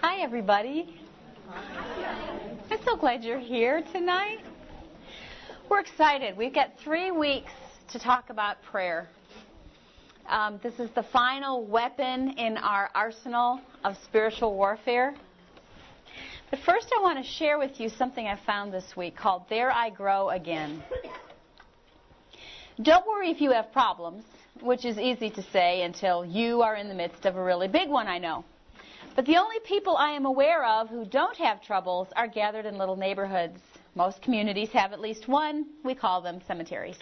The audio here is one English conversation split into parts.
Hi, everybody. I'm so glad you're here tonight. We're excited. We've got 3 weeks to talk about prayer. This is the final weapon in our arsenal of spiritual warfare. But first I want to share with you something I found this week called There I Grow Again. Don't worry if you have problems, which is easy to say until you are in the midst of a really big one, I know. But the only people I am aware of who don't have troubles are gathered in little neighborhoods. Most communities have at least one. We call them cemeteries.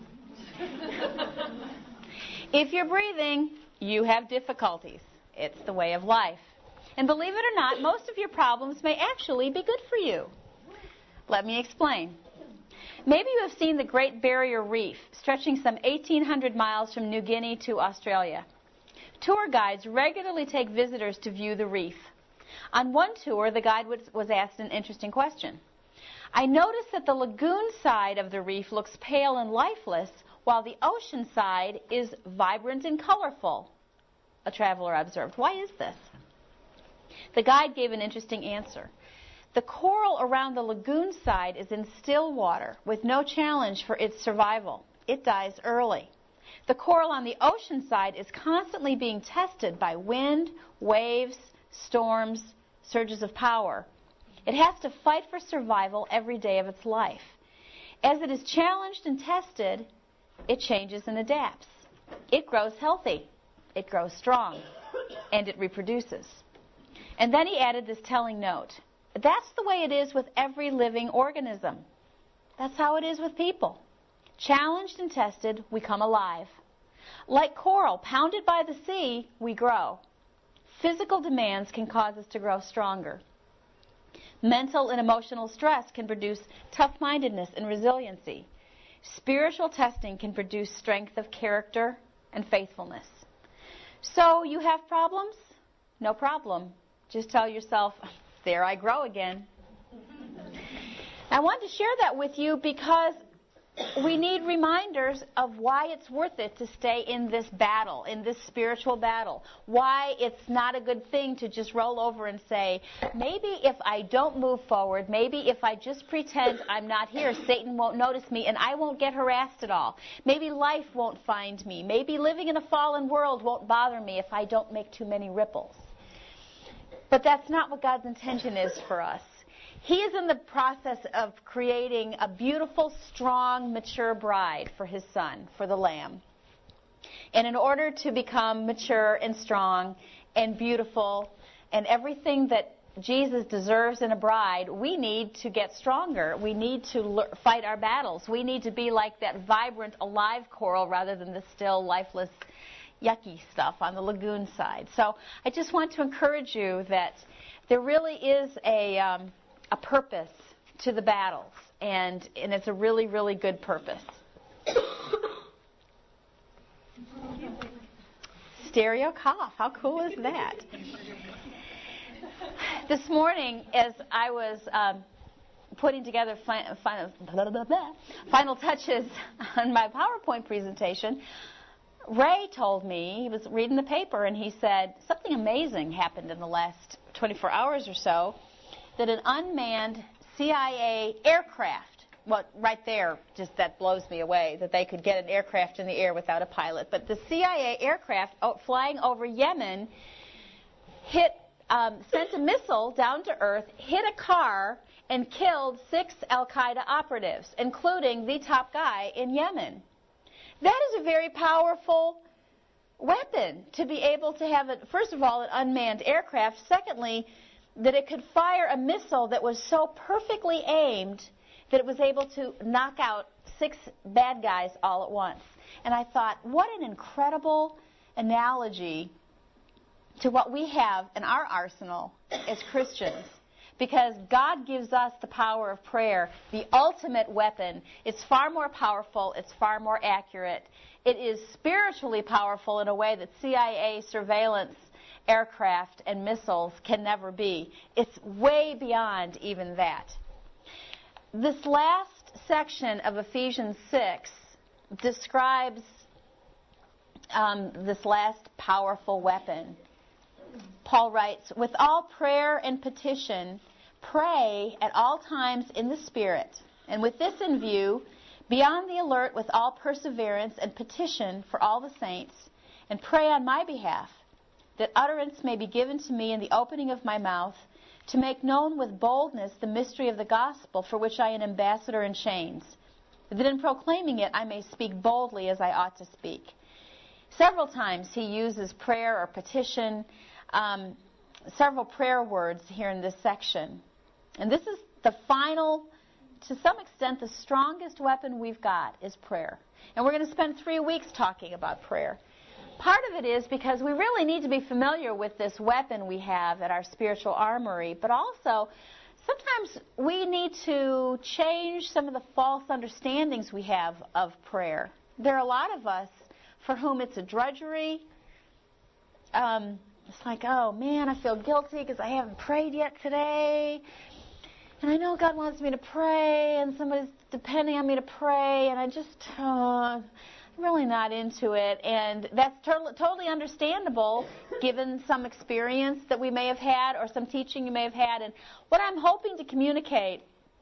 If you're breathing, you have difficulties. It's the way of life. And believe it or not, most of your problems may actually be good for you. Let me explain. Maybe you have seen the Great Barrier Reef, stretching some 1,800 miles from New Guinea to Australia. Tour guides regularly take visitors to view the reef. On one tour, the guide was asked an interesting question. I noticed that the lagoon side of the reef looks pale and lifeless, while the ocean side is vibrant and colorful. A traveler observed. Why is this? The guide gave an interesting answer. The coral around the lagoon side is in still water with no challenge for its survival. It dies early. The coral on the ocean side is constantly being tested by wind, waves, storms, surges of power. It has to fight for survival every day of its life. As it is challenged and tested, it changes and adapts. It grows healthy, it grows strong, and it reproduces. And then he added this telling note. That's the way it is with every living organism. That's how it is with people. Challenged and tested, we come alive. Like coral pounded by the sea, we grow. Physical demands can cause us to grow stronger. Mental and emotional stress can produce tough-mindedness and resiliency. Spiritual testing can produce strength of character and faithfulness. So you have problems? No problem. Just tell yourself, there I grow again. I want to share that with you because we need reminders of why it's worth it to stay in this battle, in this spiritual battle. Why it's not a good thing to just roll over and say, maybe if I don't move forward, maybe if I just pretend I'm not here, Satan won't notice me and I won't get harassed at all. Maybe life won't find me. Maybe living in a fallen world won't bother me if I don't make too many ripples. But that's not what God's intention is for us. He is in the process of creating a beautiful, strong, mature bride for his son, for the Lamb. And in order to become mature and strong and beautiful and everything that Jesus deserves in a bride, we need to get stronger. We need to fight our battles. We need to be like that vibrant, alive coral rather than the still, lifeless, yucky stuff on the lagoon side. So I just want to encourage you that there really is a purpose to the battles, and it's a really, really good purpose. Stereo cough. How cool is that? This morning, as I was putting together final touches on my PowerPoint presentation, Ray told me, he was reading the paper, and he said, something amazing happened in the last 24 hours or so, that an unmanned CIA aircraft, well, right there, just that blows me away, that they could get an aircraft in the air without a pilot. But the CIA aircraft flying over Yemen sent a missile down to Earth, hit a car, and killed 6 Al-Qaeda operatives, including the top guy in Yemen. That is a very powerful weapon to be able to have, first of all, an unmanned aircraft. Secondly, that it could fire a missile that was so perfectly aimed that it was able to knock out 6 bad guys all at once. And I thought, what an incredible analogy to what we have in our arsenal as Christians. Because God gives us the power of prayer, the ultimate weapon. It's far more powerful. It's far more accurate. It is spiritually powerful in a way that CIA surveillance aircraft and missiles can never be. It's way beyond even that. This last section of Ephesians 6 describes this last powerful weapon. Paul writes, with all prayer and petition, pray at all times in the Spirit, and with this in view, be on the alert with all perseverance and petition for all the saints, and pray on my behalf, that utterance may be given to me in the opening of my mouth, to make known with boldness the mystery of the gospel, for which I am an ambassador in chains, that in proclaiming it I may speak boldly as I ought to speak. Several times he uses prayer or petition, several prayer words here in this section. And this is the final, to some extent, the strongest weapon we've got is prayer. And we're going to spend 3 weeks talking about prayer. Part of it is because we really need to be familiar with this weapon we have at our spiritual armory, but also sometimes we need to change some of the false understandings we have of prayer. There are a lot of us for whom it's a drudgery. It's like, oh man, I feel guilty because I haven't prayed yet today. And I know God wants me to pray, and somebody's depending on me to pray, and I just, I'm really not into it. And that's totally understandable given some experience that we may have had or some teaching you may have had. And what I'm hoping to communicate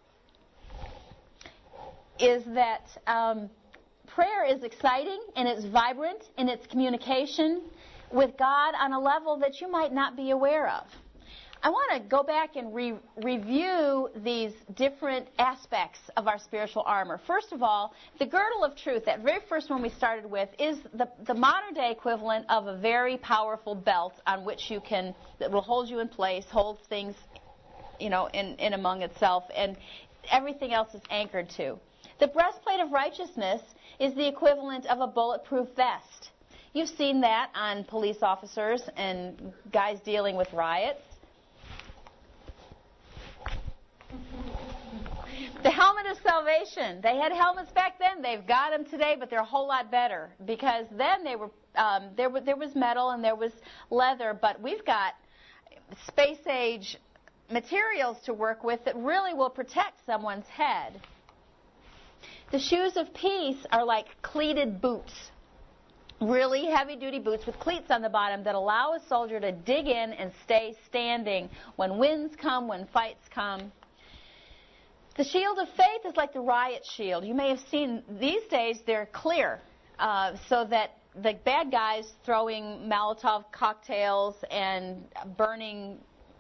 is that prayer is exciting and it's vibrant in its communication with God on a level that you might not be aware of. I want to go back and review these different aspects of our spiritual armor. First of all, the girdle of truth, that very first one we started with, is the modern day equivalent of a very powerful belt on which you can, that will hold you in place, holds things, in among itself, and everything else is anchored to. The breastplate of righteousness is the equivalent of a bulletproof vest. You've seen that on police officers and guys dealing with riots. The helmet of salvation. They had helmets back then. They've got them today, but they're a whole lot better because then they were there was metal and there was leather, but we've got space age materials to work with that really will protect someone's head. The shoes of peace are like cleated boots. Really heavy-duty boots with cleats on the bottom that allow a soldier to dig in and stay standing when winds come, when fights come. The shield of faith is like the riot shield. You may have seen these days they're clear so that the bad guys throwing Molotov cocktails and burning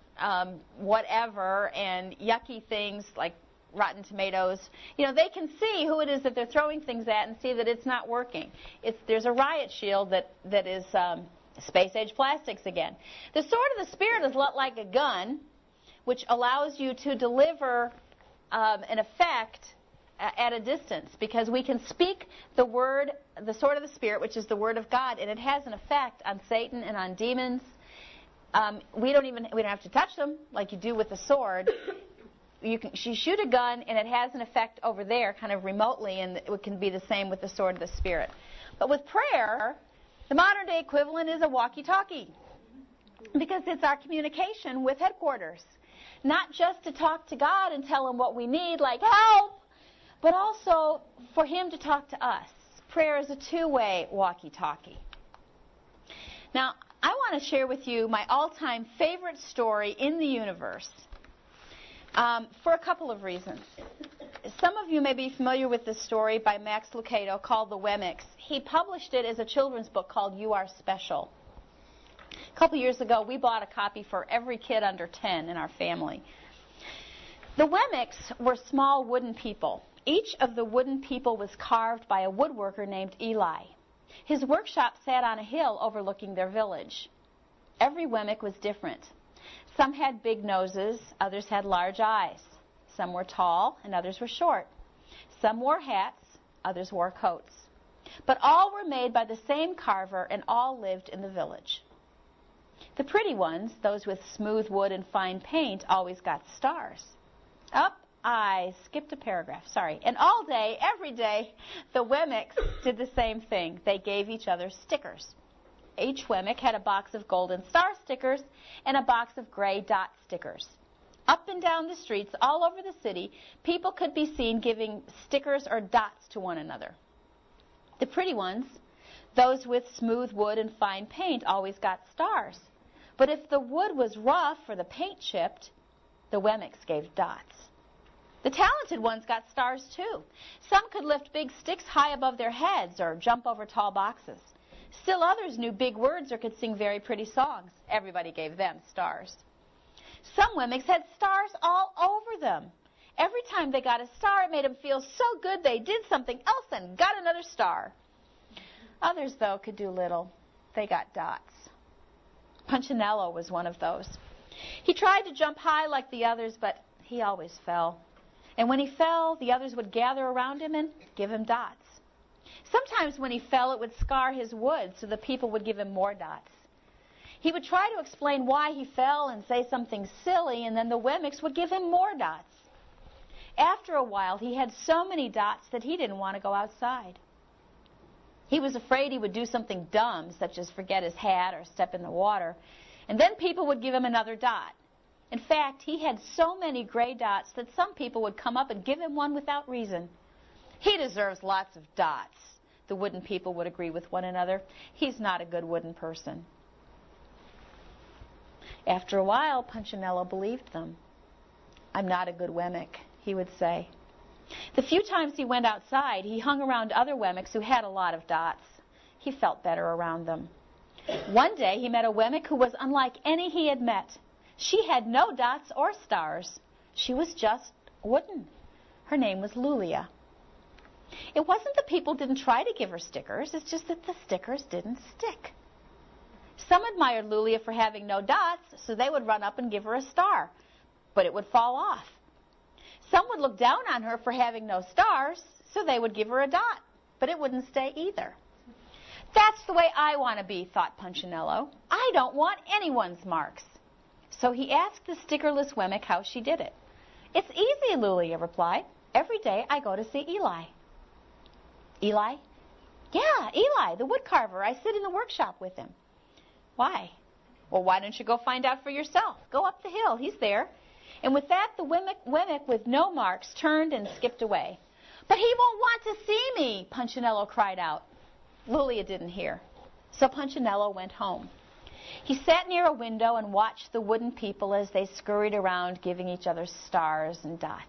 whatever and yucky things like rotten tomatoes, they can see who it is that they're throwing things at and see that it's not working. There's a riot shield that is space-age plastics again. The sword of the Spirit is a lot like a gun, which allows you to deliver an effect at a distance, because we can speak the word, the sword of the Spirit, which is the word of God, and it has an effect on Satan and on demons. We don't have to touch them like you do with the sword. You shoot a gun and it has an effect over there, kind of remotely, and it can be the same with the sword of the Spirit. But with prayer, the modern day equivalent is a walkie-talkie, because it's our communication with headquarters. Not just to talk to God and tell Him what we need, like help, but also for Him to talk to us. Prayer is a two-way walkie-talkie. Now, I want to share with you my all-time favorite story in the universe for a couple of reasons. Some of you may be familiar with this story by Max Lucado called The Wemmicks. He published it as a children's book called You Are Special. A couple years ago, we bought a copy for every kid under 10 in our family. The Wemmicks were small wooden people. Each of the wooden people was carved by a woodworker named Eli. His workshop sat on a hill overlooking their village. Every Wemmick was different. Some had big noses, others had large eyes. Some were tall and others were short. Some wore hats, others wore coats. But all were made by the same carver and all lived in the village. The pretty ones, those with smooth wood and fine paint, always got stars. I skipped a paragraph, sorry. And all day, every day, the Wemmicks did the same thing. They gave each other stickers. Each Wemmick had a box of golden star stickers and a box of gray dot stickers. Up and down the streets, all over the city, people could be seen giving stickers or dots to one another. The pretty ones, those with smooth wood and fine paint, always got stars. But if the wood was rough or the paint chipped, the Wemmicks gave dots. The talented ones got stars too. Some could lift big sticks high above their heads or jump over tall boxes. Still others knew big words or could sing very pretty songs. Everybody gave them stars. Some Wemmicks had stars all over them. Every time they got a star, it made them feel so good they did something else and got another star. Others, though, could do little. They got dots. Punchinello was one of those. He tried to jump high like the others, but he always fell. And when he fell, the others would gather around him and give him dots. Sometimes when he fell, it would scar his wood, so the people would give him more dots. He would try to explain why he fell and say something silly, and then the Wemmicks would give him more dots. After a while, he had so many dots that he didn't want to go outside. He was afraid he would do something dumb, such as forget his hat or step in the water, and then people would give him another dot. In fact, he had so many gray dots that some people would come up and give him one without reason. He deserves lots of dots, the wooden people would agree with one another. He's not a good wooden person. After a while, Punchinello believed them. I'm not a good Wemmick, he would say. The few times he went outside, he hung around other Wemmicks who had a lot of dots. He felt better around them. One day he met a Wemmick who was unlike any he had met. She had no dots or stars. She was just wooden. Her name was Lulia. It wasn't that people didn't try to give her stickers, it's just that the stickers didn't stick. Some admired Lulia for having no dots, so they would run up and give her a star, but it would fall off. Some would look down on her for having no stars, so they would give her a dot, but it wouldn't stay either. That's the way I want to be, thought Punchinello. I don't want anyone's marks. So he asked the stickerless Wemmick how she did it. It's easy, Lulia replied. Every day I go to see Eli. Eli? Yeah, Eli, the wood carver. I sit in the workshop with him. Why? Well, why don't you go find out for yourself? Go up the hill. He's there. And with that, the Wemmick with no marks turned and skipped away. But he won't want to see me, Punchinello cried out. Lulia didn't hear. So Punchinello went home. He sat near a window and watched the wooden people as they scurried around giving each other stars and dots.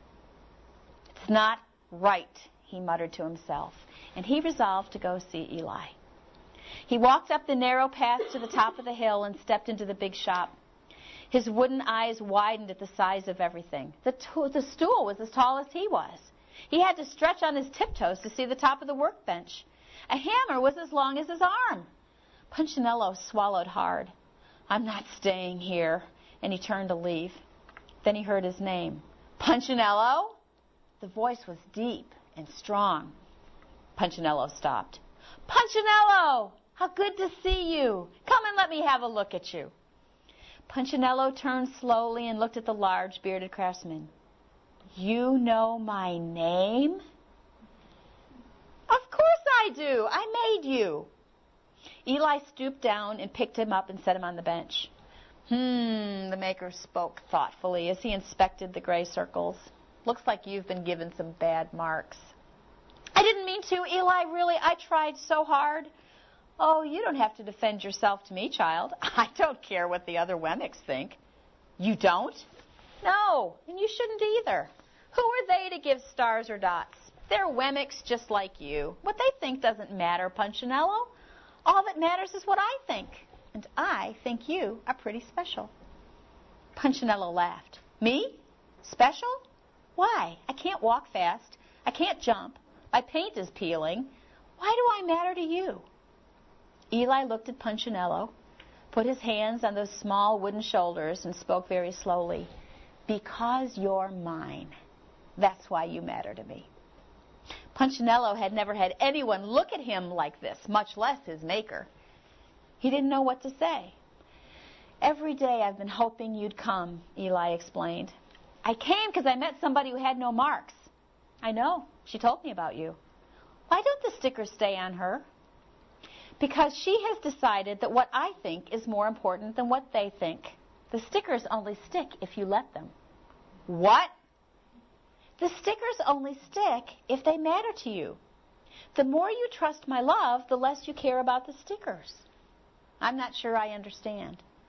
It's not right, he muttered to himself, and he resolved to go see Eli. He walked up the narrow path to the top of the hill and stepped into the big shop. His wooden eyes widened at the size of everything. The stool was as tall as he was. He had to stretch on his tiptoes to see the top of the workbench. A hammer was as long as his arm. Punchinello swallowed hard. I'm not staying here. And he turned to leave. Then he heard his name. Punchinello? The voice was deep and strong. Punchinello stopped. Punchinello! How good to see you. Come and let me have a look at you. Punchinello turned slowly and looked at the large bearded craftsman. You know my name? Of course I do. I made you. Eli stooped down and picked him up and set him on the bench. The maker spoke thoughtfully as he inspected the gray circles. Looks like you've been given some bad marks. I didn't mean to, Eli, really. I tried so hard. Oh, you don't have to defend yourself to me, child. I don't care what the other Wemmicks think. You don't? No, and you shouldn't either. Who are they to give stars or dots? They're Wemmicks just like you. What they think doesn't matter, Punchinello. All that matters is what I think. And I think you are pretty special. Punchinello laughed. Me? Special? Why? I can't walk fast. I can't jump. My paint is peeling. Why do I matter to you? Eli looked at Punchinello, put his hands on those small wooden shoulders, and spoke very slowly. Because you're mine. That's why you matter to me. Punchinello had never had anyone look at him like this, much less his maker. He didn't know what to say. Every day I've been hoping you'd come, Eli explained. I came because I met somebody who had no marks. I know. She told me about you. Why don't the stickers stay on her? Because she has decided that what I think is more important than what they think. The stickers only stick if you let them. What? The stickers only stick if they matter to you. The more you trust my love, the less you care about the stickers. I'm not sure I understand.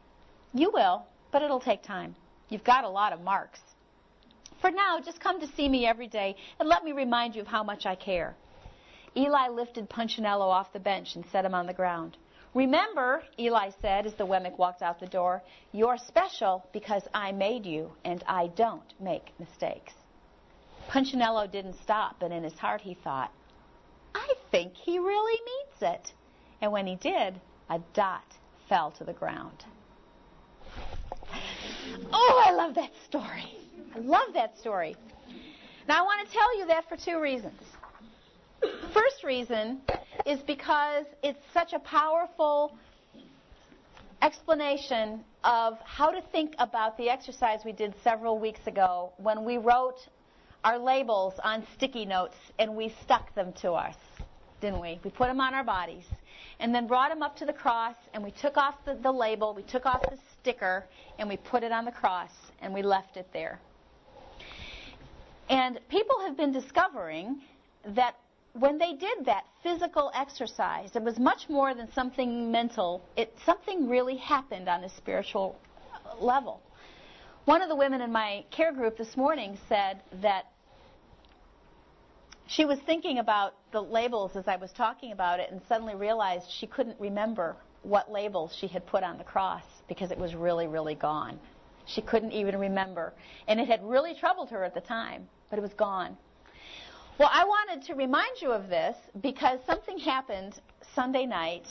You will, but it'll take time. You've got a lot of marks. For now, just come to see me every day and let me remind you of how much I care. Eli lifted Punchinello off the bench and set him on the ground. Remember, Eli said as the Wemmick walked out the door, you're special because I made you, and I don't make mistakes. Punchinello didn't stop, but in his heart he thought, I think he really means it. And when he did, a dot fell to the ground. Oh, I love that story. I love that story. Now, I want to tell you that for two reasons. First reason is because it's such a powerful explanation of how to think about the exercise we did several weeks ago when we wrote our labels on sticky notes and we stuck them to us, didn't we? We put them on our bodies and then brought them up to the cross and we took off the label, we took off the sticker, and we put it on the cross and we left it there. And people have been discovering that when they did that physical exercise, it was much more than something mental. Something really happened on a spiritual level. One of the women in my care group this morning said that she was thinking about the labels as I was talking about it and suddenly realized she couldn't remember what labels she had put on the cross because it was really, really gone. She couldn't even remember. And it had really troubled her at the time, but it was gone. Well, I wanted to remind you of this because something happened Sunday night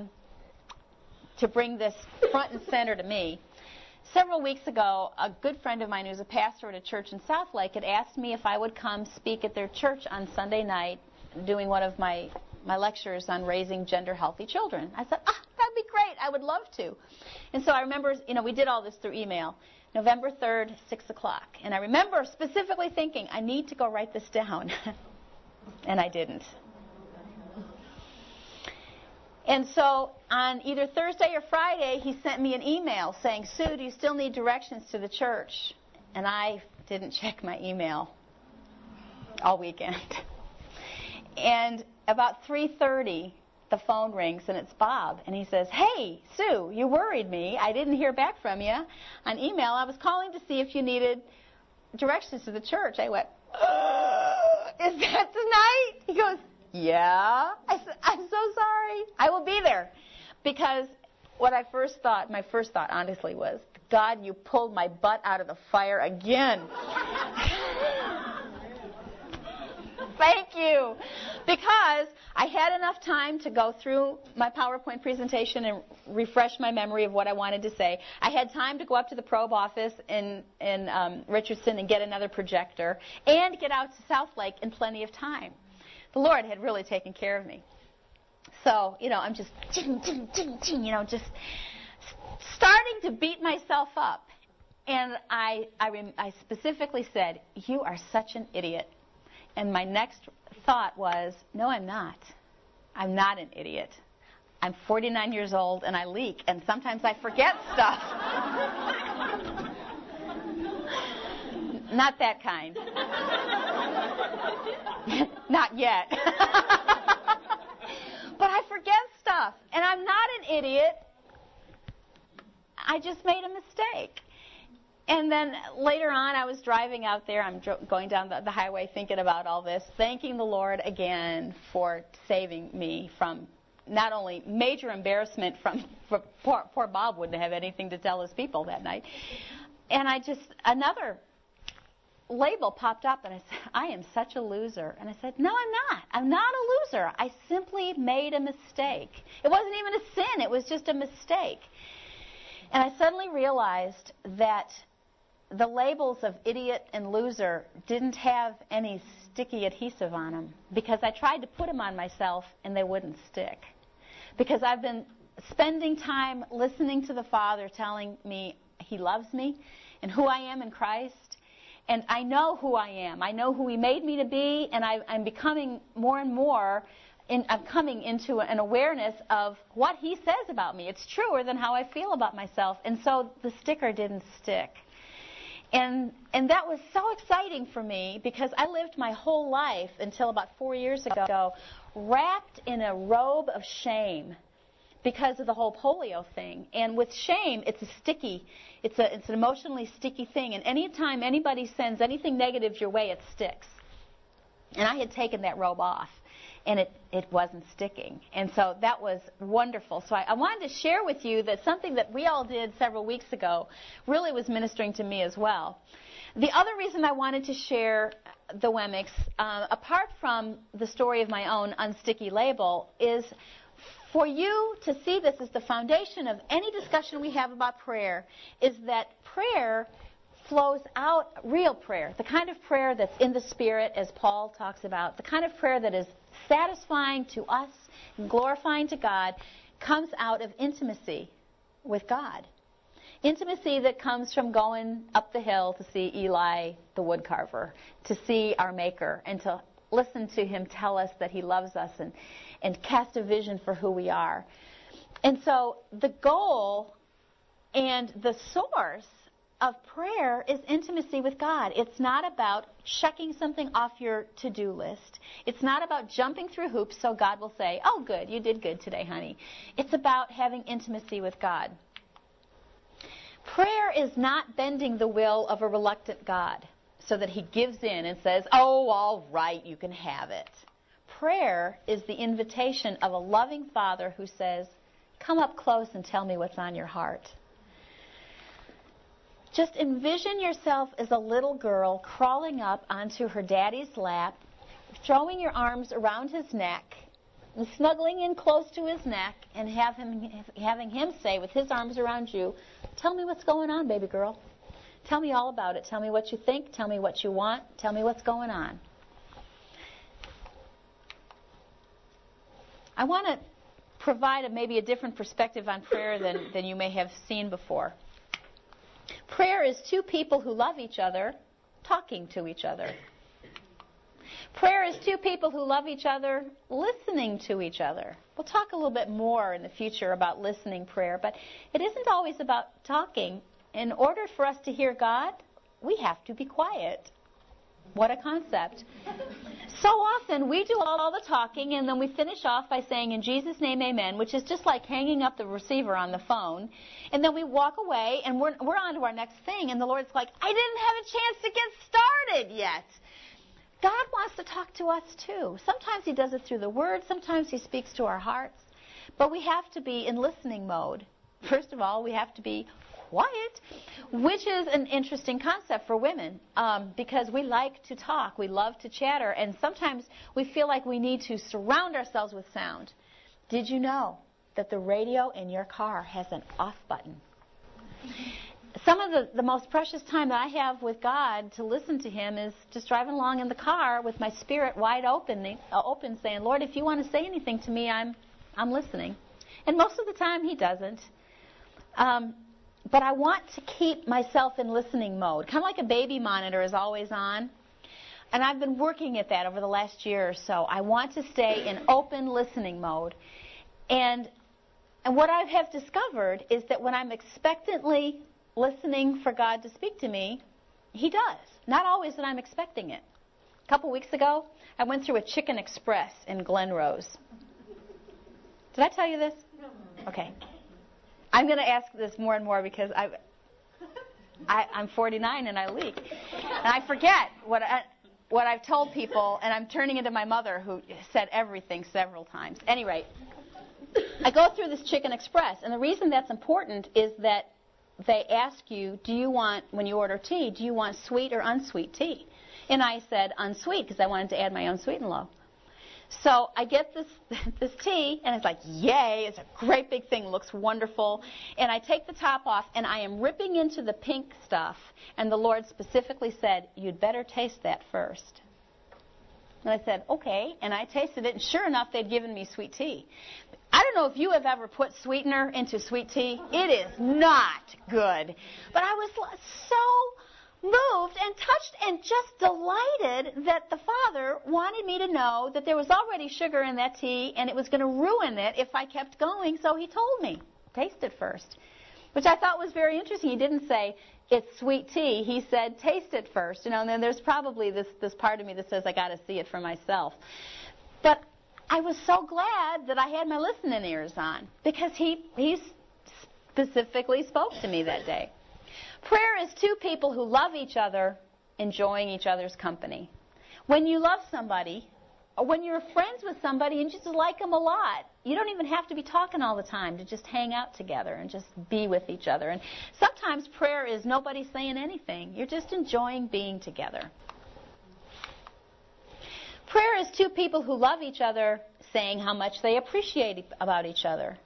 to bring this front and center to me. Several weeks ago, a good friend of mine who's a pastor at a church in Southlake had asked me if I would come speak at their church on Sunday night doing one of my lectures on raising gender-healthy children. I said, that'd be great. I would love to. And so I remember, we did all this through email. November 3rd, 6 o'clock. And I remember specifically thinking, I need to go write this down. And I didn't. And so on either Thursday or Friday, he sent me an email saying, Sue, do you still need directions to the church? And I didn't check my email all weekend. And about 3:30, the phone rings, and it's Bob. And he says, hey, Sue, you worried me. I didn't hear back from you on email. I was calling to see if you needed directions to the church. I went, is that tonight? He goes, yeah. I said, I'm so sorry. I will be there. Because my first thought, honestly, was, God, you pulled my butt out of the fire again. Thank you. Because I had enough time to go through my PowerPoint presentation and refresh my memory of what I wanted to say. I had time to go up to the probe office in Richardson and get another projector and get out to Southlake in plenty of time. The Lord had really taken care of me. So, I'm just, just starting to beat myself up. And I specifically said, you are such an idiot. And my next thought was, no, I'm not. I'm not an idiot. I'm 49 years old and I leak, and sometimes I forget stuff. Not that kind. Not yet. But I forget stuff. And I'm not an idiot. I just made a mistake. And then later on, I was driving out there. I'm going down the highway thinking about all this, thanking the Lord again for saving me from not only major embarrassment for poor Bob wouldn't have anything to tell his people that night. And another label popped up, and I said, I am such a loser. And I said, no, I'm not. I'm not a loser. I simply made a mistake. It wasn't even a sin. It was just a mistake. And I suddenly realized that the labels of idiot and loser didn't have any sticky adhesive on them because I tried to put them on myself and they wouldn't stick. Because I've been spending time listening to the Father telling me He loves me and who I am in Christ. And I know who I am. I know who He made me to be, and I'm becoming more and more, I'm coming into an awareness of what He says about me. It's truer than how I feel about myself. And so the sticker didn't stick. And that was so exciting for me because I lived my whole life until about 4 years ago wrapped in a robe of shame because of the whole polio thing. And with shame, it's an emotionally sticky thing. And anytime anybody sends anything negative your way, it sticks. And I had taken that robe off, and it wasn't sticking. And so that was wonderful. So I wanted to share with you that something that we all did several weeks ago really was ministering to me as well. The other reason I wanted to share the Wemmicks, apart from the story of my own unsticky label, is for you to see this as the foundation of any discussion we have about prayer, is that prayer flows out, real prayer, the kind of prayer that's in the Spirit, as Paul talks about, the kind of prayer that is satisfying to us and glorifying to God, comes out of intimacy with God. Intimacy that comes from going up the hill to see Eli the woodcarver, to see our Maker, and to listen to him tell us that he loves us and cast a vision for who we are. And so the goal and the source of prayer is intimacy with God. It's not about checking something off your to-do list. It's not about jumping through hoops so God will say, oh, good, you did good today, honey. It's about having intimacy with God. Prayer is not bending the will of a reluctant God so that he gives in and says, oh, all right, you can have it. Prayer is the invitation of a loving Father who says, come up close and tell me what's on your heart. Just envision yourself as a little girl crawling up onto her daddy's lap, throwing your arms around his neck, and snuggling in close to his neck, and having him say with his arms around you, tell me what's going on, baby girl. Tell me all about it. Tell me what you think. Tell me what you want. Tell me what's going on. I want to provide maybe a different perspective on prayer than you may have seen before. Prayer is two people who love each other talking to each other. Prayer is two people who love each other listening to each other. We'll talk a little bit more in the future about listening prayer, but it isn't always about talking. In order for us to hear God, we have to be quiet. What a concept. So often we do all the talking, and then we finish off by saying, in Jesus' name, amen, which is just like hanging up the receiver on the phone. And then we walk away, and we're on to our next thing, and the Lord's like, I didn't have a chance to get started yet. God wants to talk to us too. Sometimes he does it through the Word. Sometimes he speaks to our hearts. But we have to be in listening mode. First of all, we have to be quiet, which is an interesting concept for women because we like to talk. We love to chatter. And sometimes we feel like we need to surround ourselves with sound. Did you know that the radio in your car has an off button? Some of the most precious time that I have with God to listen to him is just driving along in the car with my spirit wide open saying, Lord, if you want to say anything to me, I'm listening. And most of the time he doesn't. But I want to keep myself in listening mode, kind of like a baby monitor is always on. And I've been working at that over the last year or so. I want to stay in open listening mode. And what I have discovered is that when I'm expectantly listening for God to speak to me, he does. Not always that I'm expecting it. A couple weeks ago, I went through a Chicken Express in Glen Rose. Did I tell you this? Okay. I'm going to ask this more and more because I'm 49 and I leak. And I forget what I've told people, and I'm turning into my mother who said everything several times. Anyway, I go through this Chicken Express, and the reason that's important is that they ask you, when you order tea, do you want sweet or unsweet tea? And I said unsweet because I wanted to add my own sweet and low. So I get this tea, and it's like, yay, it's a great big thing, looks wonderful. And I take the top off, and I am ripping into the pink stuff. And the Lord specifically said, you'd better taste that first. And I said, okay. And I tasted it, and sure enough, they'd given me sweet tea. I don't know if you have ever put sweetener into sweet tea. It is not good. But I was so moved and touched and just delighted that the Father wanted me to know that there was already sugar in that tea and it was going to ruin it if I kept going, so he told me, taste it first, which I thought was very interesting. He didn't say, it's sweet tea. He said, taste it first. And then there's probably this part of me that says, I got to see it for myself. But I was so glad that I had my listening ears on because he specifically spoke to me that day. Prayer is two people who love each other, enjoying each other's company. When you love somebody, or when you're friends with somebody and you just like them a lot, you don't even have to be talking all the time to just hang out together and just be with each other. And sometimes prayer is nobody saying anything. You're just enjoying being together. Prayer is two people who love each other saying how much they appreciate about each other.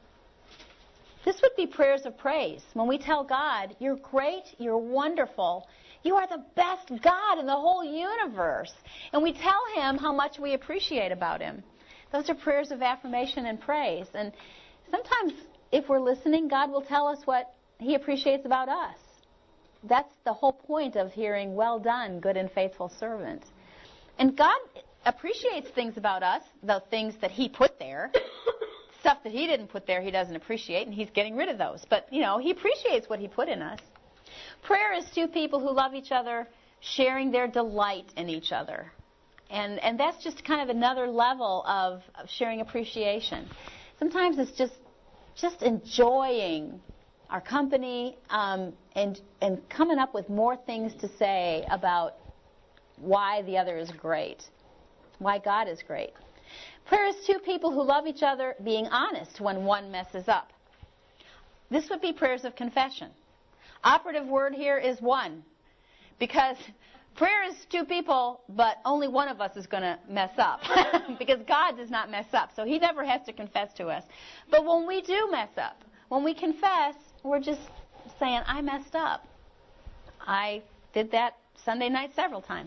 This would be prayers of praise. When we tell God, you're great, you're wonderful, you are the best God in the whole universe. And we tell him how much we appreciate about him. Those are prayers of affirmation and praise. And sometimes if we're listening, God will tell us what he appreciates about us. That's the whole point of hearing, well done, good and faithful servant. And God appreciates things about us, the things that he put there. Stuff that he didn't put there he doesn't appreciate, and he's getting rid of those. But, he appreciates what he put in us. Prayer is two people who love each other, sharing their delight in each other. And that's just kind of another level of sharing appreciation. Sometimes it's just enjoying our company and coming up with more things to say about why the other is great, why God is great. Prayer is two people who love each other being honest when one messes up. This would be prayers of confession. Operative word here is one, because prayer is two people, but only one of us is going to mess up, because God does not mess up, so he never has to confess to us. But when we do mess up, when we confess, we're just saying, I messed up. I did that Sunday night several times.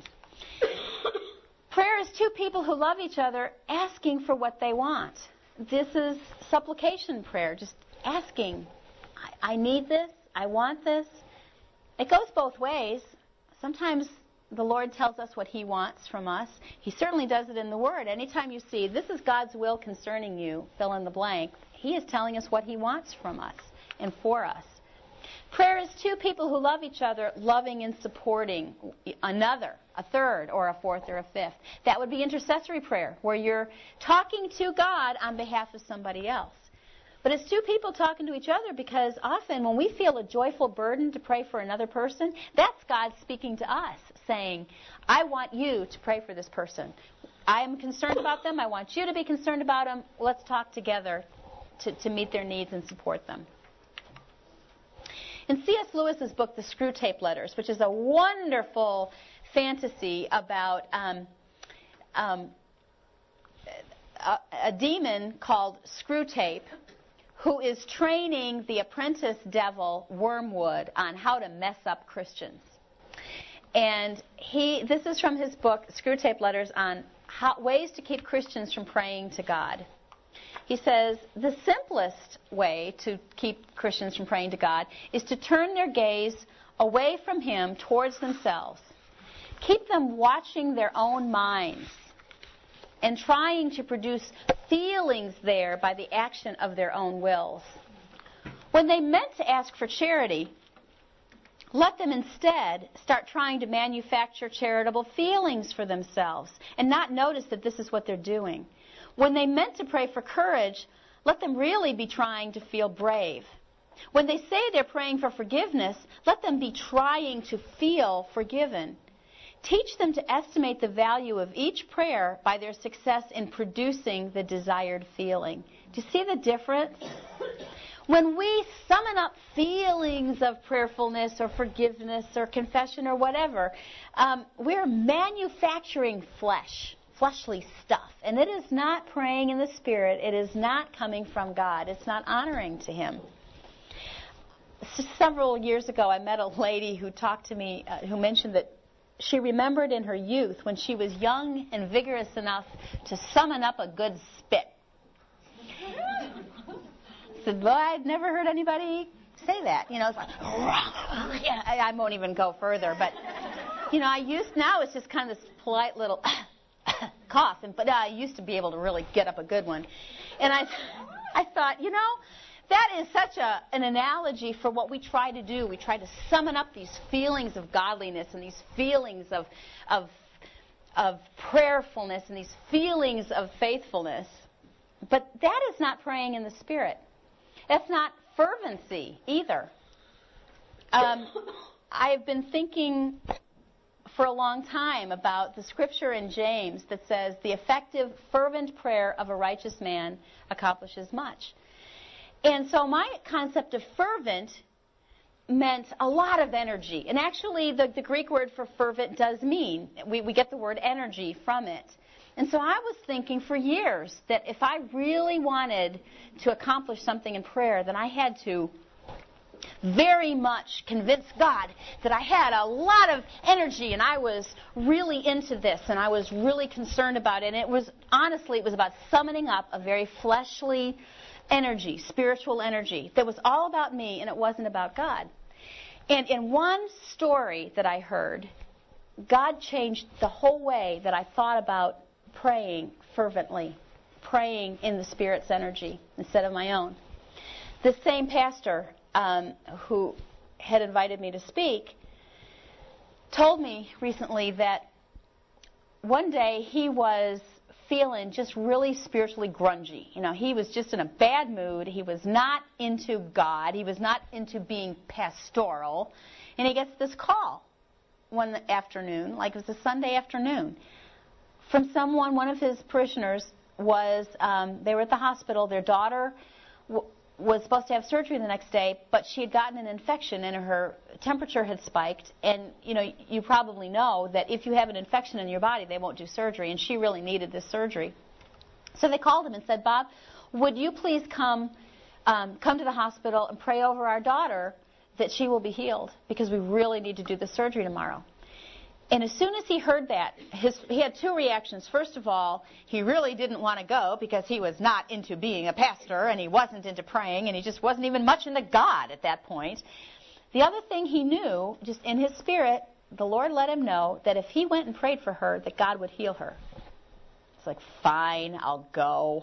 Prayer is two people who love each other asking for what they want. This is supplication prayer, just asking, I need this, I want this. It goes both ways. Sometimes the Lord tells us what he wants from us. He certainly does it in the Word. Anytime you see, this is God's will concerning you, fill in the blank, he is telling us what he wants from us and for us. Prayer is two people who love each other, loving and supporting another, a third, or a fourth, or a fifth. That would be intercessory prayer, where you're talking to God on behalf of somebody else. But it's two people talking to each other, because often when we feel a joyful burden to pray for another person, that's God speaking to us, saying, I want you to pray for this person. I am concerned about them. I want you to be concerned about them. Let's talk together to meet their needs and support them. In C.S. Lewis's book, The Screwtape Letters, which is a wonderful fantasy about a demon called Screwtape, who is training the apprentice devil, Wormwood, on how to mess up Christians. And this is from his book, Screwtape Letters, on ways to keep Christians from praying to God. He says, the simplest way to keep Christians from praying to God is to turn their gaze away from him towards themselves. Keep them watching their own minds and trying to produce feelings there by the action of their own wills. When they meant to ask for charity, let them instead start trying to manufacture charitable feelings for themselves and not notice that this is what they're doing. When they meant to pray for courage, let them really be trying to feel brave. When they say they're praying for forgiveness, let them be trying to feel forgiven. Teach them to estimate the value of each prayer by their success in producing the desired feeling. Do you see the difference? When we summon up feelings of prayerfulness or forgiveness or confession or whatever, we're manufacturing fleshly stuff. And it is not praying in the Spirit. It is not coming from God. It's not honoring to him. Several years ago, I met a lady who talked to me, who mentioned that she remembered in her youth when she was young and vigorous enough to summon up a good spit. I said, well, I'd never heard anybody say that. It's like, yeah, I won't even go further. But, now it's just kind of this polite little cough. But I used to be able to really get up a good one. And I thought, that is such an analogy for what we try to do. We try to summon up these feelings of godliness and these feelings of prayerfulness and these feelings of faithfulness. But that is not praying in the Spirit. That's not fervency either. I've been thinking for a long time about the scripture in James that says the effective, fervent prayer of a righteous man accomplishes much. And so my concept of fervent meant a lot of energy. And actually, the Greek word for fervent does mean, we get the word energy from it. And so I was thinking for years that if I really wanted to accomplish something in prayer, then I had to very much convince God that I had a lot of energy and I was really into this and I was really concerned about it. And it was about summoning up a very fleshly energy, spiritual energy that was all about me and it wasn't about God. And in one story that I heard, God changed the whole way that I thought about praying fervently, praying in the Spirit's energy instead of my own. This same pastor who had invited me to speak told me recently that one day he was feeling just really spiritually grungy. You know, he was just in a bad mood. He was not into God. He was not into being pastoral. And he gets this call one afternoon, like it was a Sunday afternoon, from someone, one of his parishioners was, they were at the hospital. Their daughter was supposed to have surgery the next day, but she had gotten an infection and her temperature had spiked. And, you know, you probably know that if you have an infection in your body, they won't do surgery. And she really needed this surgery. So they called him and said, Bob, would you please come to the hospital and pray over our daughter that she will be healed because we really need to do the surgery tomorrow. And as soon as he heard that, he had two reactions. First of all, he really didn't want to go because he was not into being a pastor and he wasn't into praying and he just wasn't even much into God at that point. The other thing he knew, just in his spirit, the Lord let him know that if he went and prayed for her, that God would heal her. It's like, fine, I'll go.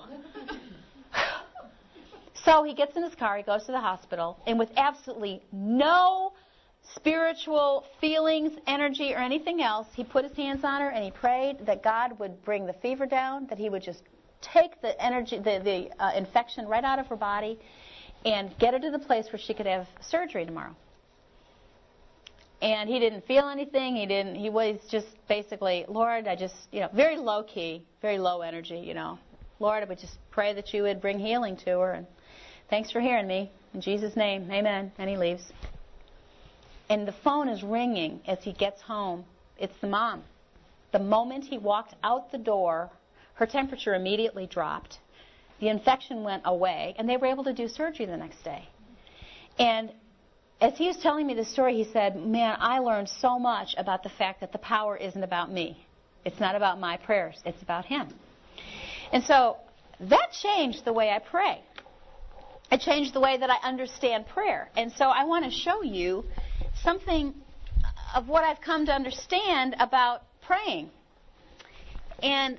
So he gets in his car, he goes to the hospital, and with absolutely no spiritual feelings, energy, or anything else, he put his hands on her and he prayed that God would bring the fever down, that he would just take the energy, the infection right out of her body and get her to the place where she could have surgery tomorrow. And he didn't feel anything. He was just basically, Lord, I just, very low key, very low energy, Lord, I would just pray that you would bring healing to her. And thanks for hearing me. In Jesus' name, amen. And he leaves. And the phone is ringing as he gets home. It's the mom. The moment he walked out the door, her temperature immediately dropped. The infection went away, and they were able to do surgery the next day. And as he was telling me the story, he said, man, I learned so much about the fact that the power isn't about me. It's not about my prayers. It's about him. And so that changed the way I pray. It changed the way that I understand prayer. And so I want to show you something of what I've come to understand about praying. And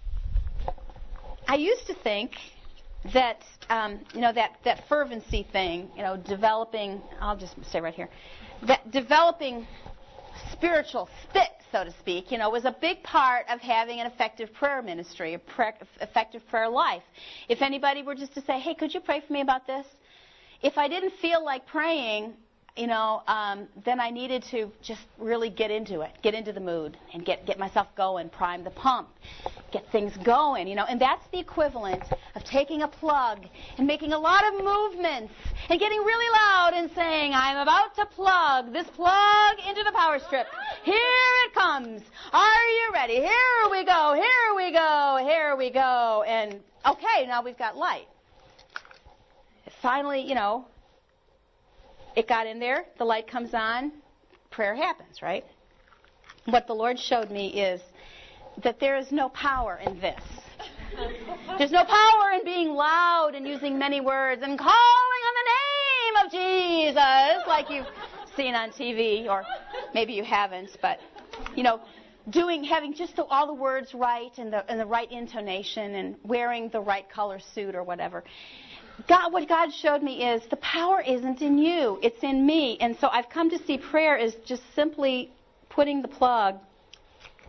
I used to think that, that fervency thing, developing, I'll just stay right here, that developing spiritual spit, so to speak, was a big part of having an effective prayer ministry, effective prayer life. If anybody were just to say, hey, could you pray for me about this? If I didn't feel like praying, then I needed to just really get into it, get into the mood, and get myself going, prime the pump, get things going, And that's the equivalent of taking a plug and making a lot of movements and getting really loud and saying, I'm about to plug this plug into the power strip. Here it comes. Are you ready? Here we go, here we go, here we go. And, okay, now we've got light. Finally, it got in there, the light comes on, prayer happens, right? What the Lord showed me is that there is no power in this. There's no power in being loud and using many words and calling on the name of Jesus like you've seen on TV, or maybe you haven't, but, having just all the words right and the right intonation and wearing the right color suit or whatever. What God showed me is the power isn't in you, it's in me. And so I've come to see prayer as just simply putting the plug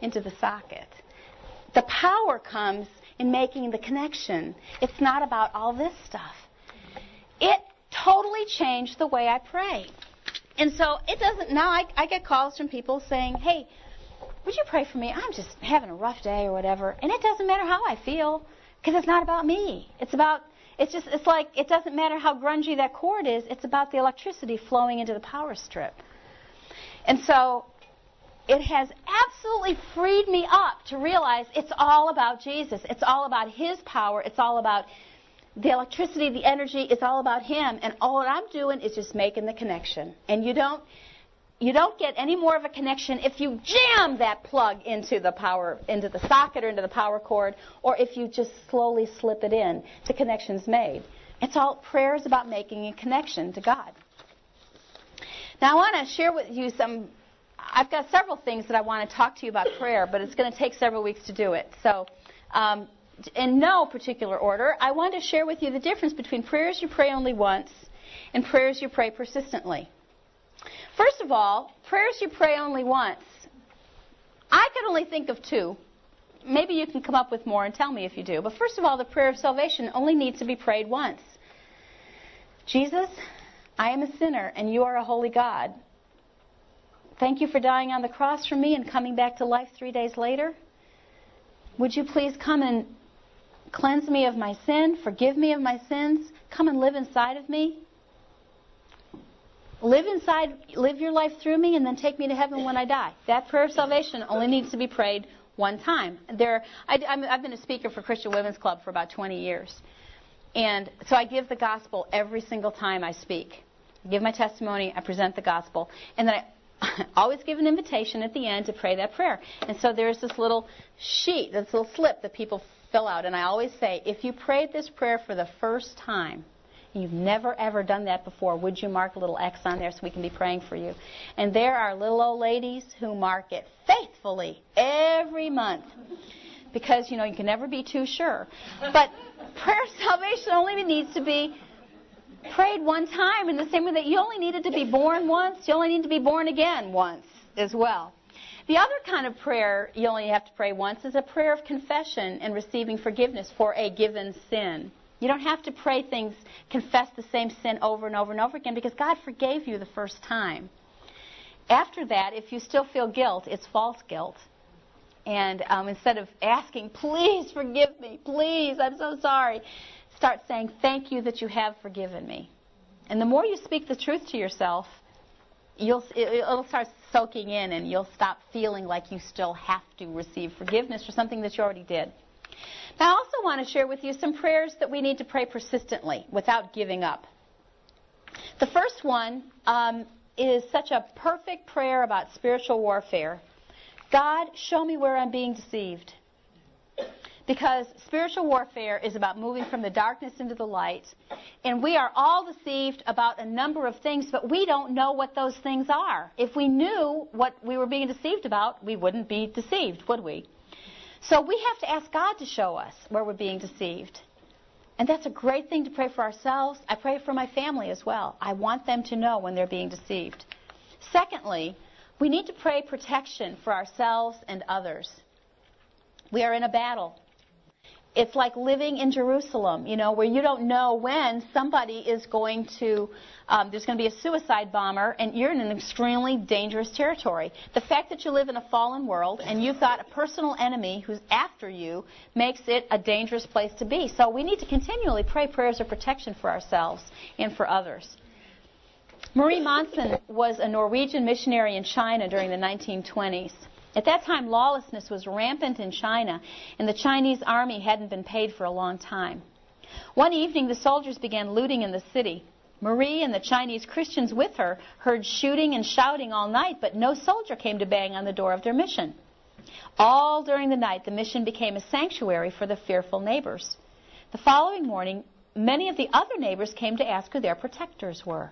into the socket. The power comes in making the connection. It's not about all this stuff. It totally changed the way I pray. And so it doesn't, now I get calls from people saying, hey, would you pray for me? I'm just having a rough day or whatever. And it doesn't matter how I feel, because it's not about me. It's like, it doesn't matter how grungy that cord is. It's about the electricity flowing into the power strip. And so it has absolutely freed me up to realize it's all about Jesus. It's all about His power. It's all about the electricity, the energy. It's all about Him. And all that I'm doing is just making the connection. And you don't get any more of a connection if you jam that plug into the power, into the socket or into the power cord, or if you just slowly slip it in. The connection's made. Prayer is about making a connection to God. Now I want to share with you I've got several things that I want to talk to you about prayer, but it's going to take several weeks to do it. So, in no particular order, I want to share with you the difference between prayers you pray only once and prayers you pray persistently. First of all, prayers you pray only once. I could only think of two. Maybe you can come up with more and tell me if you do. But first of all, the prayer of salvation only needs to be prayed once. Jesus, I am a sinner and you are a holy God. Thank you for dying on the cross for me and coming back to life 3 days later. Would you please come and cleanse me of my sin, forgive me of my sins, come and live inside of me? Live your life through me, and then take me to heaven when I die. That prayer of salvation only needs to be prayed one time. I've been a speaker for Christian Women's Club for about 20 years. And so I give the gospel every single time I speak. I give my testimony, I present the gospel, and then I always give an invitation at the end to pray that prayer. And so there's this little sheet, this little slip that people fill out. And I always say, if you prayed this prayer for the first time, you've never ever done that before, would you mark a little X on there so we can be praying for you? And there are little old ladies who mark it faithfully every month. Because, you can never be too sure. But prayer of salvation only needs to be prayed one time, in the same way that you only needed to be born once, you only need to be born again once as well. The other kind of prayer you only have to pray once is a prayer of confession and receiving forgiveness for a given sin. You don't have to confess the same sin over and over and over again, because God forgave you the first time. After that, if you still feel guilt, it's false guilt. And instead of asking, please forgive me, please, I'm so sorry, start saying, thank you that you have forgiven me. And the more you speak the truth to yourself, it'll start soaking in, and you'll stop feeling like you still have to receive forgiveness for something that you already did. Now, I also want to share with you some prayers that we need to pray persistently without giving up. The first one is such a perfect prayer about spiritual warfare. God, show me where I'm being deceived. Because spiritual warfare is about moving from the darkness into the light. And we are all deceived about a number of things, but we don't know what those things are. If we knew what we were being deceived about, we wouldn't be deceived, would we? So we have to ask God to show us where we're being deceived. And that's a great thing to pray for ourselves. I pray for my family as well. I want them to know when they're being deceived. Secondly, we need to pray protection for ourselves and others. We are in a battle. It's like living in Jerusalem, where you don't know when somebody is going to, there's going to be a suicide bomber, and you're in an extremely dangerous territory. The fact that you live in a fallen world and you've got a personal enemy who's after you makes it a dangerous place to be. So we need to continually pray prayers of protection for ourselves and for others. Marie Monsen was a Norwegian missionary in China during the 1920s. At that time, lawlessness was rampant in China, and the Chinese army hadn't been paid for a long time. One evening, the soldiers began looting in the city. Marie and the Chinese Christians with her heard shooting and shouting all night, but no soldier came to bang on the door of their mission. All during the night, the mission became a sanctuary for the fearful neighbors. The following morning, many of the other neighbors came to ask who their protectors were.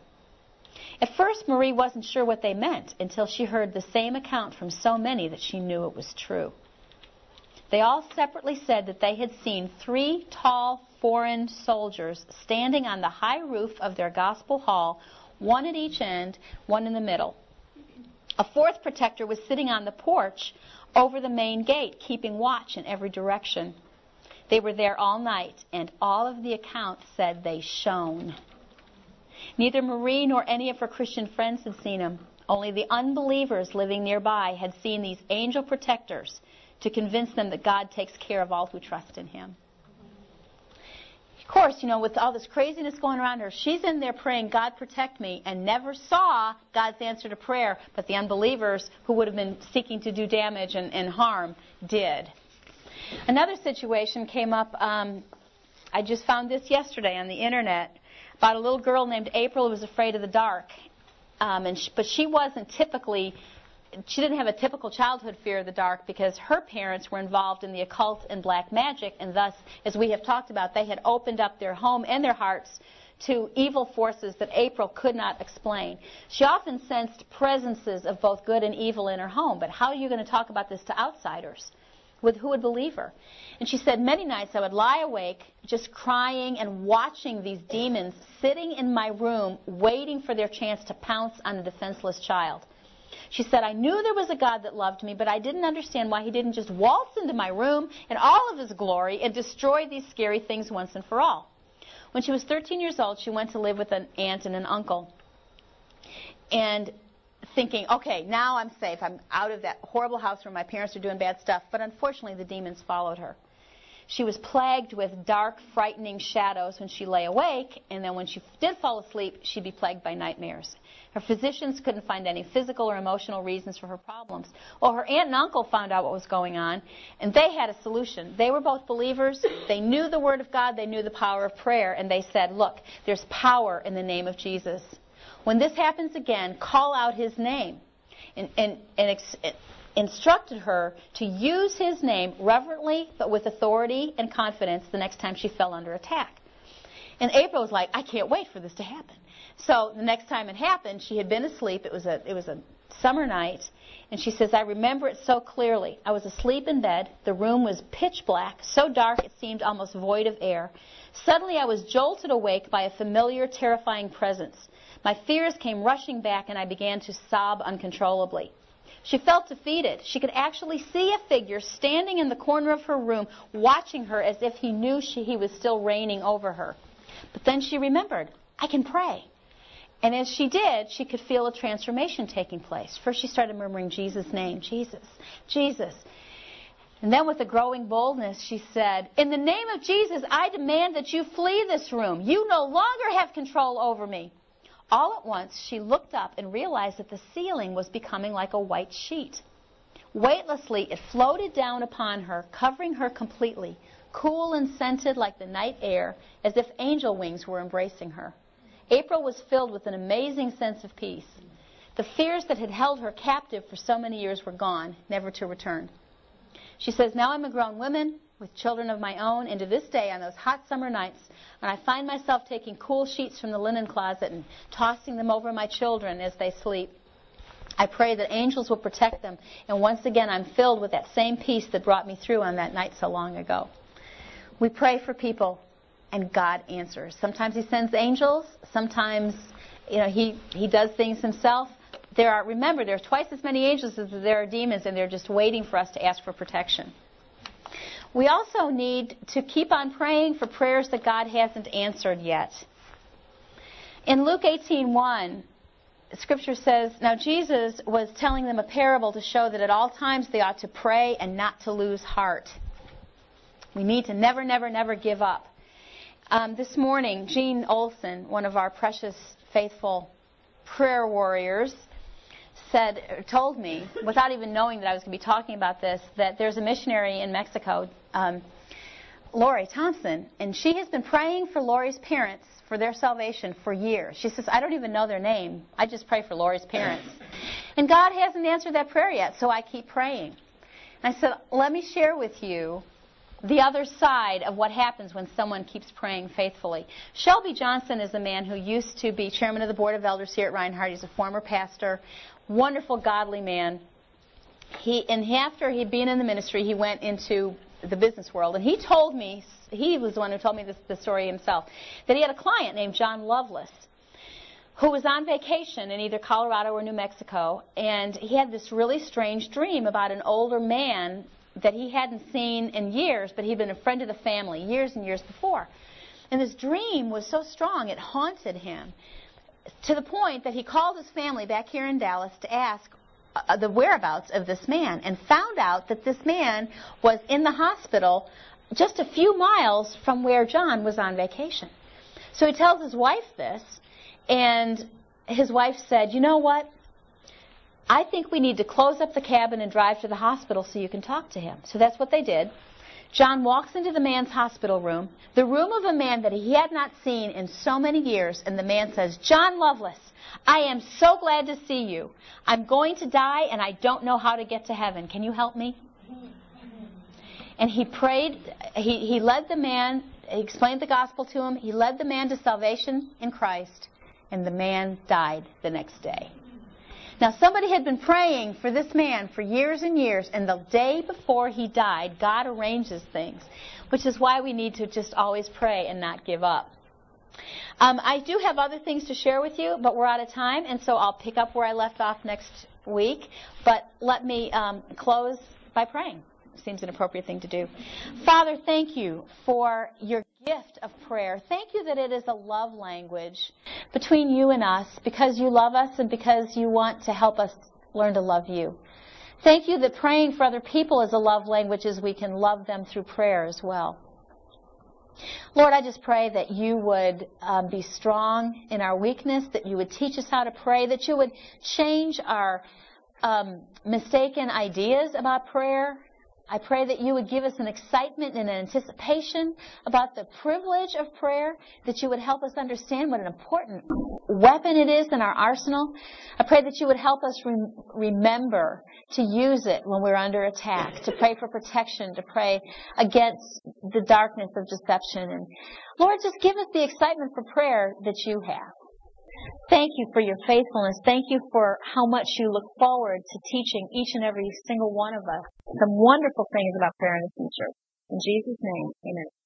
At first, Marie wasn't sure what they meant until she heard the same account from so many that she knew it was true. They all separately said that they had seen 3 tall foreign soldiers standing on the high roof of their gospel hall, one at each end, one in the middle. A fourth protector was sitting on the porch over the main gate, keeping watch in every direction. They were there all night, and all of the accounts said they shone. Neither Marie nor any of her Christian friends had seen him. Only the unbelievers living nearby had seen these angel protectors to convince them that God takes care of all who trust in him. Of course, with all this craziness going around her, she's in there praying, God protect me, and never saw God's answer to prayer, but the unbelievers who would have been seeking to do damage and harm did. Another situation came up, I just found this yesterday on the internet, about a little girl named April who was afraid of the dark. But she didn't have a typical childhood fear of the dark because her parents were involved in the occult and black magic, and thus, as we have talked about, they had opened up their home and their hearts to evil forces that April could not explain. She often sensed presences of both good and evil in her home, but how are you going to talk about this to outsiders? Who would believe her? And she said, many nights I would lie awake just crying and watching these demons sitting in my room waiting for their chance to pounce on a defenseless child. She said, I knew there was a God that loved me, but I didn't understand why he didn't just waltz into my room in all of his glory and destroy these scary things once and for all. When she was 13 years old, she went to live with an aunt and an uncle. And thinking, okay, now I'm safe. I'm out of that horrible house where my parents are doing bad stuff. But unfortunately, the demons followed her. She was plagued with dark, frightening shadows when she lay awake, and then when she did fall asleep, she'd be plagued by nightmares. Her physicians couldn't find any physical or emotional reasons for her problems. Well, her aunt and uncle found out what was going on, and they had a solution. They were both believers. They knew the Word of God. They knew the power of prayer, and they said, look, there's power in the name of Jesus. When this happens again, call out his name, and instructed her to use his name reverently but with authority and confidence the next time she fell under attack. And April was like, I can't wait for this to happen. So the next time it happened, she had been asleep. It was a summer night, and she says, I remember it so clearly. I was asleep in bed. The room was pitch black, so dark it seemed almost void of air. Suddenly I was jolted awake by a familiar, terrifying presence. My fears came rushing back, and I began to sob uncontrollably. She felt defeated. She could actually see a figure standing in the corner of her room, watching her as if he knew he was still reigning over her. But then she remembered, I can pray. And as she did, she could feel a transformation taking place. First she started murmuring Jesus' name, Jesus, Jesus. And then with a growing boldness, she said, in the name of Jesus, I demand that you flee this room. You no longer have control over me. All at once, she looked up and realized that the ceiling was becoming like a white sheet. Weightlessly, it floated down upon her, covering her completely, cool and scented like the night air, as if angel wings were embracing her. April was filled with an amazing sense of peace. The fears that had held her captive for so many years were gone, never to return. She says, now I'm a grown woman with children of my own, and to this day, on those hot summer nights, when I find myself taking cool sheets from the linen closet and tossing them over my children as they sleep, I pray that angels will protect them, and once again I'm filled with that same peace that brought me through on that night so long ago. We pray for people, and God answers. Sometimes he sends angels, sometimes he does things himself. Remember, there are twice as many angels as there are demons, and they're just waiting for us to ask for protection. We also need to keep on praying for prayers that God hasn't answered yet. In Luke 18:1, Scripture says, now Jesus was telling them a parable to show that at all times they ought to pray and not to lose heart. We need to never, never, never give up. This morning, Jean Olson, one of our precious, faithful prayer warriors, told me, without even knowing that I was going to be talking about this, that there's a missionary in Mexico, Lori Thompson, and she has been praying for Lori's parents for their salvation for years. She says, I don't even know their name. I just pray for Lori's parents. And God hasn't answered that prayer yet, so I keep praying. And I said, let me share with you the other side of what happens when someone keeps praying faithfully. Shelby Johnson is a man who used to be chairman of the board of elders here at Reinhardt. He's a former pastor, wonderful, godly man. After he'd been in the ministry, he went into the business world. And he told me, he was the one who told me the story himself, that he had a client named John Lovelace, who was on vacation in either Colorado or New Mexico, and he had this really strange dream about an older man that he hadn't seen in years, but he'd been a friend of the family years and years before. And this dream was so strong, it haunted him, to the point that he called his family back here in Dallas to ask the whereabouts of this man, and found out that this man was in the hospital just a few miles from where John was on vacation. So he tells his wife this, and his wife said, "You know what? I think we need to close up the cabin and drive to the hospital so you can talk to him." So that's what they did. John walks into the man's hospital room, the room of a man that he had not seen in so many years, and the man says, "John Lovelace, I am so glad to see you. I'm going to die, and I don't know how to get to heaven. Can you help me?" And he prayed. He led the man, he explained the gospel to him. He led the man to salvation in Christ, and the man died the next day. Now, somebody had been praying for this man for years and years, and the day before he died, God arranges things, which is why we need to just always pray and not give up. I do have other things to share with you, but we're out of time, and so I'll pick up where I left off next week. But let me close by praying. Seems an appropriate thing to do. Father, thank you for your gift of prayer. Thank you that it is a love language between you and us, because you love us and because you want to help us learn to love you. Thank you that praying for other people is a love language, as we can love them through prayer as well. Lord, I just pray that you would be strong in our weakness, that you would teach us how to pray, that you would change our mistaken ideas about prayer. I pray that you would give us an excitement and an anticipation about the privilege of prayer, that you would help us understand what an important weapon it is in our arsenal. I pray that you would help us remember to use it when we're under attack, to pray for protection, to pray against the darkness of deception. And Lord, just give us the excitement for prayer that you have. Thank you for your faithfulness. Thank you for how much you look forward to teaching each and every single one of us some wonderful things about prayer in the future. In Jesus' name, amen.